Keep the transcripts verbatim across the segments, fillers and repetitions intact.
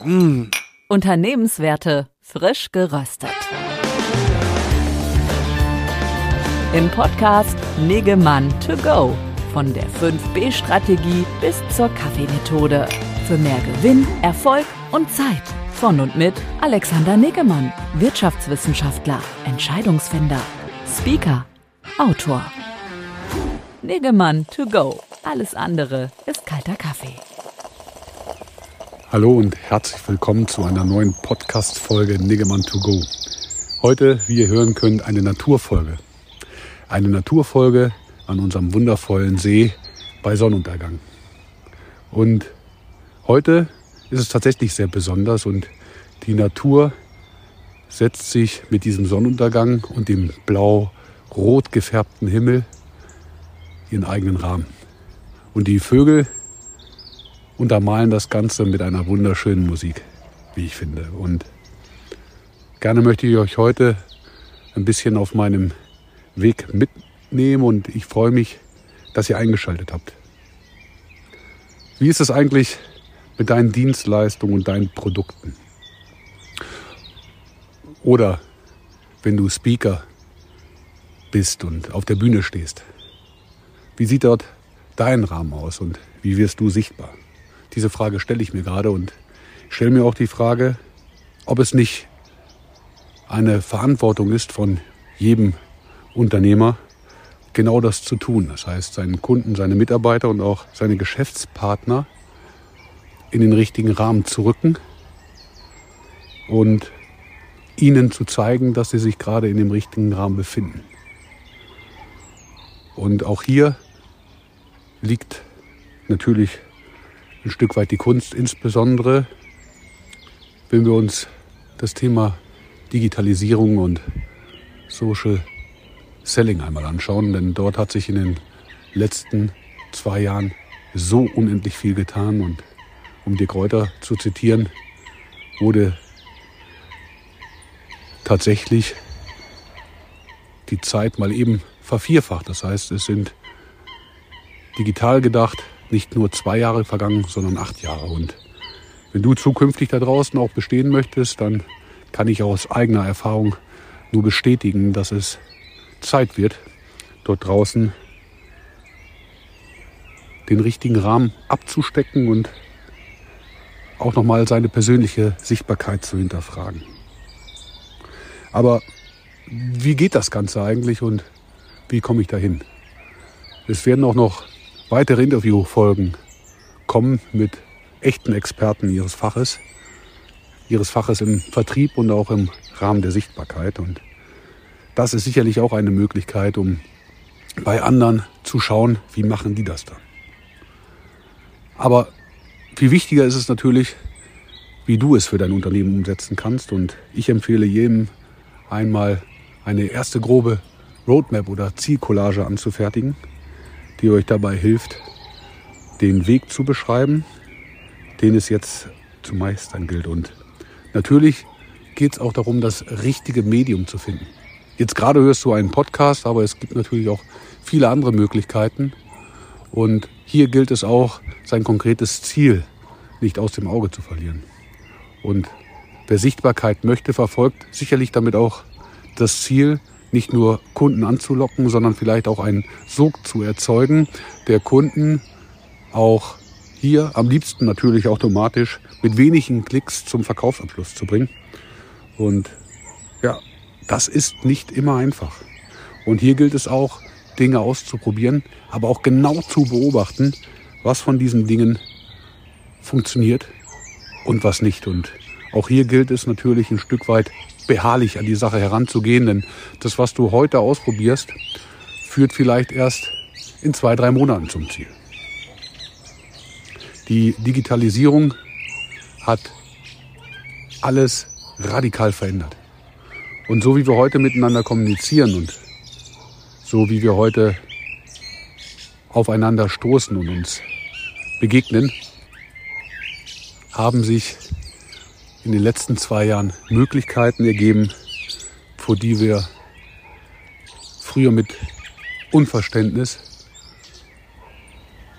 Mm. Unternehmenswerte frisch geröstet. Im Podcast Niggemann to go. Von der fünf B Strategie bis zur Kaffeemethode. Für mehr Gewinn, Erfolg und Zeit. Von und mit Alexander Niggemann, Wirtschaftswissenschaftler, Entscheidungsfinder, Speaker, Autor. Niggemann to go. Alles andere ist kalter Kaffee. Hallo und herzlich willkommen zu einer neuen Podcast-Folge Niggemann to go. Heute, wie ihr hören könnt, eine Naturfolge. Eine Naturfolge an unserem wundervollen See bei Sonnenuntergang. Und heute ist es tatsächlich sehr besonders und die Natur setzt sich mit diesem Sonnenuntergang und dem blau-rot gefärbten Himmel ihren eigenen Rahmen. Und die Vögel untermalen das Ganze mit einer wunderschönen Musik, wie ich finde. Und gerne möchte ich euch heute ein bisschen auf meinem Weg mitnehmen und ich freue mich, dass ihr eingeschaltet habt. Wie ist es eigentlich mit deinen Dienstleistungen und deinen Produkten? Oder wenn du Speaker bist und auf der Bühne stehst. Wie sieht dort dein Rahmen aus und wie wirst du sichtbar? Diese Frage stelle ich mir gerade und stelle mir auch die Frage, ob es nicht eine Verantwortung ist von jedem Unternehmer, genau das zu tun. Das heißt, seinen Kunden, seine Mitarbeiter und auch seine Geschäftspartner in den richtigen Rahmen zu rücken und ihnen zu zeigen, dass sie sich gerade in dem richtigen Rahmen befinden. Und auch hier liegt natürlich ein Stück weit die Kunst, insbesondere wenn wir uns das Thema Digitalisierung und Social Selling einmal anschauen. Denn dort hat sich in den letzten zwei Jahren so unendlich viel getan. Und um Dirk Reuter zu zitieren, wurde tatsächlich die Zeit mal eben vervierfacht. Das heißt, es sind digital gedacht nicht nur zwei Jahre vergangen, sondern acht Jahre. Und wenn du zukünftig da draußen auch bestehen möchtest, dann kann ich aus eigener Erfahrung nur bestätigen, dass es Zeit wird, dort draußen den richtigen Rahmen abzustecken und auch nochmal seine persönliche Sichtbarkeit zu hinterfragen. Aber wie geht das Ganze eigentlich und wie komme ich dahin? Es werden auch noch weitere Interviewfolgen kommen mit echten Experten ihres Faches, ihres Faches im Vertrieb und auch im Rahmen der Sichtbarkeit. Und das ist sicherlich auch eine Möglichkeit, um bei anderen zu schauen, wie machen die das dann. Aber viel wichtiger ist es natürlich, wie du es für dein Unternehmen umsetzen kannst. Und ich empfehle jedem einmal eine erste grobe Roadmap oder Zielcollage anzufertigen, die euch dabei hilft, den Weg zu beschreiben, den es jetzt zu meistern gilt. Und natürlich geht es auch darum, das richtige Medium zu finden. Jetzt gerade hörst du einen Podcast, aber es gibt natürlich auch viele andere Möglichkeiten. Und hier gilt es auch, sein konkretes Ziel nicht aus dem Auge zu verlieren. Und wer Sichtbarkeit möchte, verfolgt sicherlich damit auch das Ziel, nicht nur Kunden anzulocken, sondern vielleicht auch einen Sog zu erzeugen, der Kunden auch hier am liebsten natürlich automatisch mit wenigen Klicks zum Verkaufsabschluss zu bringen. Und ja, das ist nicht immer einfach. Und hier gilt es auch, Dinge auszuprobieren, aber auch genau zu beobachten, was von diesen Dingen funktioniert und was nicht. Und auch hier gilt es natürlich ein Stück weit beharrlich an die Sache heranzugehen, denn das, was du heute ausprobierst, führt vielleicht erst in zwei, drei Monaten zum Ziel. Die Digitalisierung hat alles radikal verändert. Und so wie wir heute miteinander kommunizieren und so wie wir heute aufeinander stoßen und uns begegnen, haben sich in den letzten zwei Jahren Möglichkeiten ergeben, vor die wir früher mit Unverständnis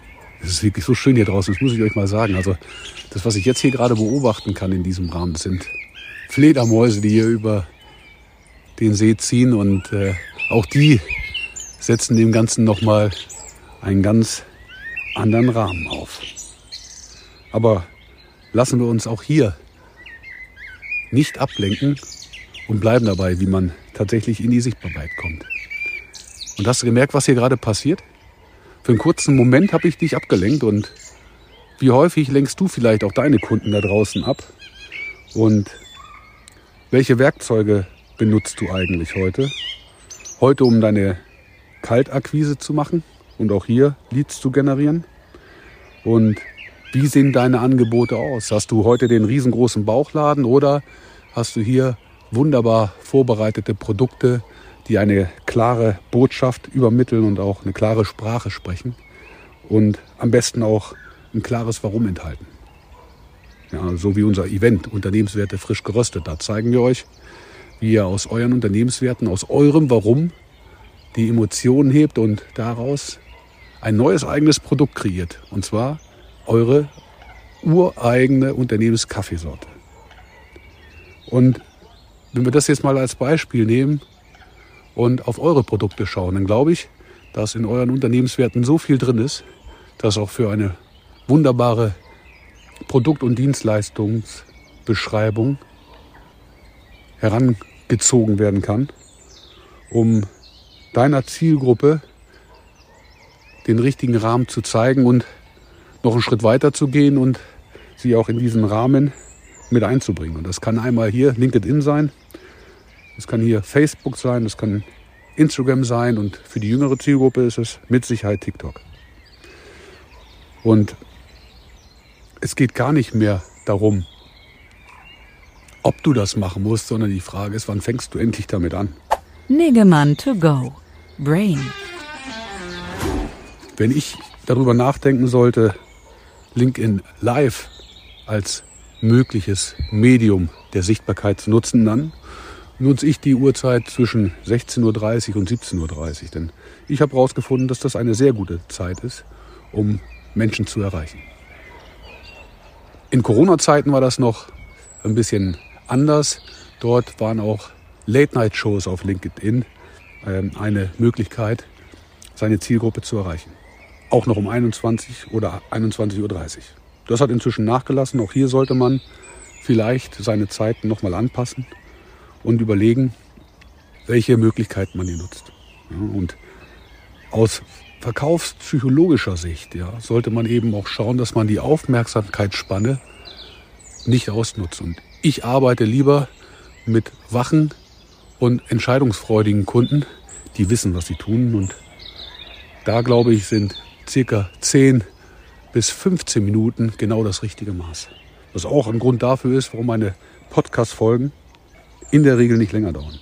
Es ist wirklich so schön hier draußen, das muss ich euch mal sagen. Also das, was ich jetzt hier gerade beobachten kann in diesem Rahmen, das sind Fledermäuse, die hier über den See ziehen. Und äh, auch die setzen dem Ganzen nochmal einen ganz anderen Rahmen auf. Aber lassen wir uns auch hier nicht ablenken und bleiben dabei, wie man tatsächlich in die Sichtbarkeit kommt. Und hast du gemerkt, was hier gerade passiert? Für einen kurzen Moment habe ich dich abgelenkt und wie häufig lenkst du vielleicht auch deine Kunden da draußen ab? Und welche Werkzeuge benutzt du eigentlich heute? Heute, um deine Kaltakquise zu machen und auch hier Leads zu generieren? Und wie sehen deine Angebote aus? Hast du heute den riesengroßen Bauchladen oder hast du hier wunderbar vorbereitete Produkte, die eine klare Botschaft übermitteln und auch eine klare Sprache sprechen und am besten auch ein klares Warum enthalten. Ja, so wie unser Event Unternehmenswerte frisch geröstet. Da zeigen wir euch, wie ihr aus euren Unternehmenswerten, aus eurem Warum die Emotionen hebt und daraus ein neues eigenes Produkt kreiert. Und zwar eure ureigene Unternehmenskaffeesorte. Und wenn wir das jetzt mal als Beispiel nehmen und auf eure Produkte schauen, dann glaube ich, dass in euren Unternehmenswerten so viel drin ist, dass auch für eine wunderbare Produkt- und Dienstleistungsbeschreibung herangezogen werden kann, um deiner Zielgruppe den richtigen Rahmen zu zeigen und noch einen Schritt weiter zu gehen und sie auch in diesen Rahmen mit einzubringen. Und das kann einmal hier LinkedIn sein, das kann hier Facebook sein, das kann Instagram sein und für die jüngere Zielgruppe ist es mit Sicherheit TikTok. Und es geht gar nicht mehr darum, ob du das machen musst, sondern die Frage ist, wann fängst du endlich damit an? Niggemann to go. Brain. Wenn ich darüber nachdenken sollte, LinkedIn Live als mögliches Medium der Sichtbarkeit zu nutzen, dann nutze ich die Uhrzeit zwischen sechzehn Uhr dreißig und siebzehn Uhr dreißig. Denn ich habe herausgefunden, dass das eine sehr gute Zeit ist, um Menschen zu erreichen. In Corona-Zeiten war das noch ein bisschen anders. Dort waren auch Late-Night-Shows auf LinkedIn eine Möglichkeit, seine Zielgruppe zu erreichen. Auch noch um einundzwanzig oder einundzwanzig Uhr dreißig. Das hat inzwischen nachgelassen. Auch hier sollte man vielleicht seine Zeiten nochmal anpassen und überlegen, welche Möglichkeiten man hier nutzt. Ja, und aus verkaufspsychologischer Sicht ja, sollte man eben auch schauen, dass man die Aufmerksamkeitsspanne nicht ausnutzt. Und ich arbeite lieber mit wachen und entscheidungsfreudigen Kunden, die wissen, was sie tun. Und da, glaube ich, sind circa zehn bis fünfzehn Minuten genau das richtige Maß. Was auch ein Grund dafür ist, warum meine Podcast-Folgen in der Regel nicht länger dauern.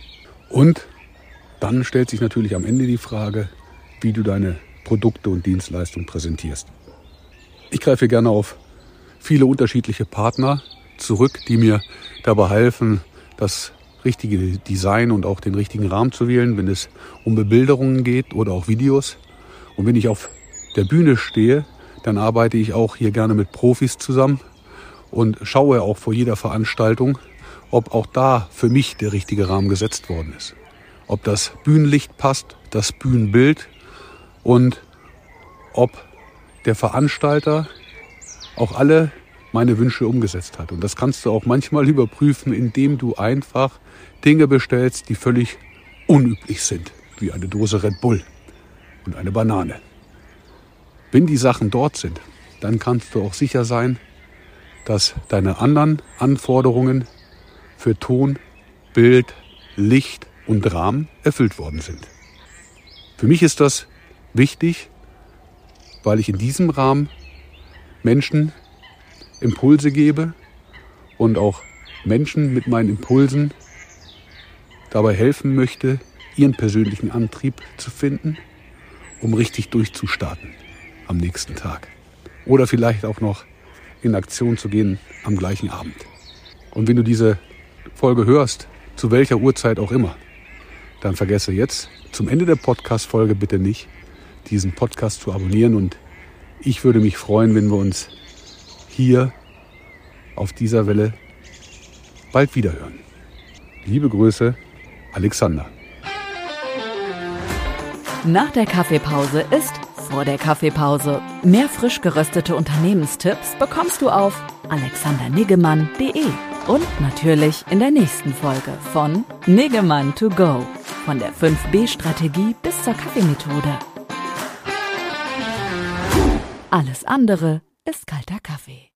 Und dann stellt sich natürlich am Ende die Frage, wie du deine Produkte und Dienstleistungen präsentierst. Ich greife gerne auf viele unterschiedliche Partner zurück, die mir dabei helfen, das richtige Design und auch den richtigen Rahmen zu wählen, wenn es um Bebilderungen geht oder auch Videos. Und wenn ich auf der Bühne stehe, dann arbeite ich auch hier gerne mit Profis zusammen und schaue auch vor jeder Veranstaltung, ob auch da für mich der richtige Rahmen gesetzt worden ist. Ob das Bühnenlicht passt, das Bühnenbild und ob der Veranstalter auch alle meine Wünsche umgesetzt hat. Und das kannst du auch manchmal überprüfen, indem du einfach Dinge bestellst, die völlig unüblich sind, wie eine Dose Red Bull und eine Banane. Wenn die Sachen dort sind, dann kannst du auch sicher sein, dass deine anderen Anforderungen für Ton, Bild, Licht und Rahmen erfüllt worden sind. Für mich ist das wichtig, weil ich in diesem Rahmen Menschen Impulse gebe und auch Menschen mit meinen Impulsen dabei helfen möchte, ihren persönlichen Antrieb zu finden, um richtig durchzustarten am nächsten Tag. Oder vielleicht auch noch in Aktion zu gehen am gleichen Abend. Und wenn du diese Folge hörst, zu welcher Uhrzeit auch immer, dann vergesse jetzt zum Ende der Podcast-Folge bitte nicht, diesen Podcast zu abonnieren und Ich würde mich freuen, wenn wir uns hier auf dieser Welle bald wiederhören. Liebe Grüße, Alexander. Nach der Kaffeepause ist vor der Kaffeepause. Mehr frisch geröstete Unternehmenstipps bekommst du auf alexander niggemann punkt de und natürlich in der nächsten Folge von Niggemann to go, von der fünf B Strategie bis zur Kaffeemethode. Alles andere ist kalter Kaffee.